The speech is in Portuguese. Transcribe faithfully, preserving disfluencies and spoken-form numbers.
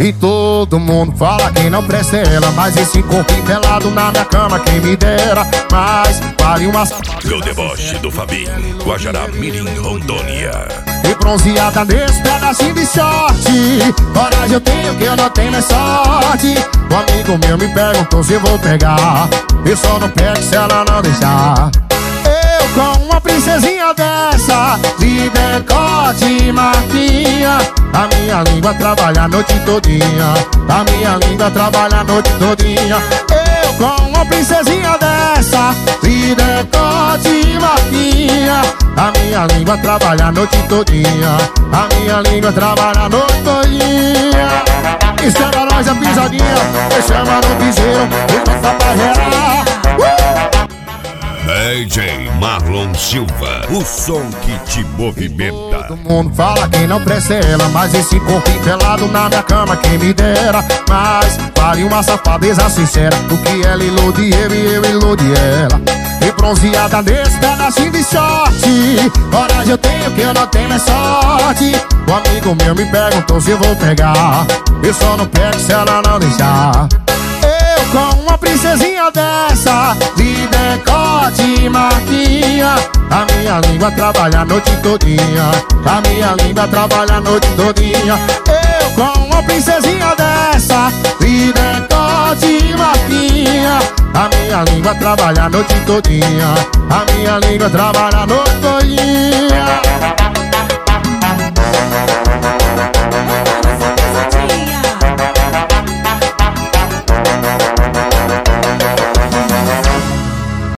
E todo mundo fala que não presta ela, mas esse corpo pelado na minha cama quem me dera. Mas vale uma o deboche do Fabinho, Guajará, Mirim, Rondônia. E bronzeada nesse pedacinho de short. Coragem eu tenho que eu não tenho mais sorte. Um amigo meu me perguntou se eu vou pegar. Eu só não pego se ela não deixar. Eu com uma princesinha dessa, de decote e marquinha. A minha língua trabalha a noite todinha. A minha língua trabalha a noite todinha. Eu com uma princesinha dessa, de decote e marquinha. A minha língua trabalha a noite todinha. A minha língua trabalha a noite todinha. E chama nós a pisadinha, e chama no piseiro, e não dá pra gerar. uh! D J Marlon Silva, o som que te movimenta. Todo mundo fala que não presta ela, mas esse corpo pelado na minha cama quem me dera. Mas vale uma safadeza sincera, do que ela ilude eu e eu ilude ela. E bronzeada nesse pedacinho de short. Coragem eu tenho que eu não tenho mais sorte. Um amigo meu me perguntou se eu vou pegar. Eu só não pego se ela não deixar. Eu com uma princesinha dessa, de decote e marquinha. A minha língua trabalha a noite todinha. A minha língua trabalha a noite todinha. Eu com uma princesinha dessa, de decote e marquinha. A minha língua trabalha a noite todinha. A minha língua trabalha a noite todinha.